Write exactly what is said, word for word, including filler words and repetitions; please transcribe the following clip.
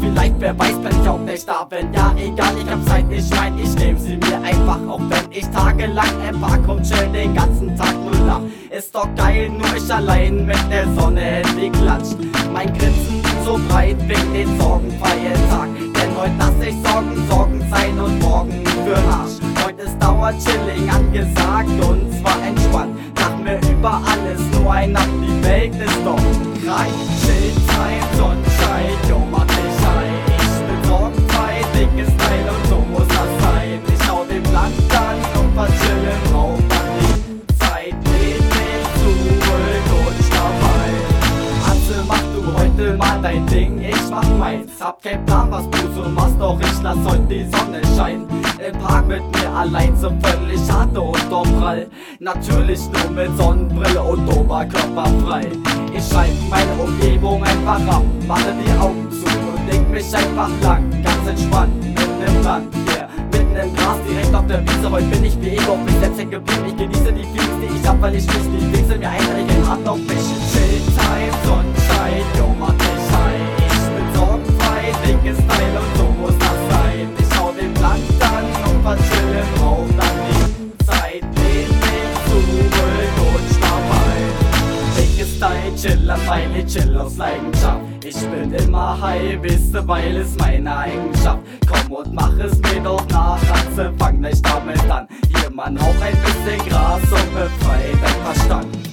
vielleicht, wer weiß, wenn ich auch nicht da bin. Ja, egal, ich hab Zeit, ich mein, ich nehm sie mir einfach, auch wenn ich tagelang im Park rumchill, den ganzen Tag nur lach. Ist doch geil, nur ich allein mit der Sonne klatscht. Mein Grinsen so breit wegen den sorgenfreien Tag. Denn heute lass ich Sorgen, Sorgen sein und morgen für'n Arsch. Heute ist Dauerchilling angesagt und zwar entspannt. Lachen wir über alles, nur ein Nacht, die Welt ist doch reich. Chillzeit, Sonnenschein, yo, mach dich ein. Ich bin sorgenfrei, dickes Teil und so muss das sein. Ich schau den Land an und verchillen, brauch man die Zeit. Lehn mich zurück und dabei. Atze, mach du heute mal dein Ding, ich mach meins. Hab kein Plan, was du so machst, doch ich lass heute die Sonne scheinen. Im Park mit mir allein so völlig hart und doch prall. Natürlich nur mit Sonnenbrille und Oberkörper frei. Ich schreib meine Umgebung einfach ab, mache die Augen zu und leg mich einfach lang, ganz entspannt, mitten im Land, yeah. Mitten im Gras, direkt auf der Wiese, heute bin ich wie ich auf mich selbst hängen geblieben. Ich genieße die Feelings, die ich hab, weil ich mich die Wechsel mir einregen, Hand auf mich. Chillzeit, Sonnenschein, yo, mach dich ein. Ich bin sorgenfrei, dickes Teil und so muss das sein. Ich schau den Land an und verchillen, brauch dann die Zeit. Lehn mich zurück und schlaf ein. Dickes Teil, chiller, weil ich chill aus Leidenschaft. Ich bin immer high, wisst ihr, weil es meine Eigenschaft. Komm und mach es mir doch nach, Ratze, fang nicht damit an. Hier, man, auch ein bisschen Gras und befreit dein Verstand.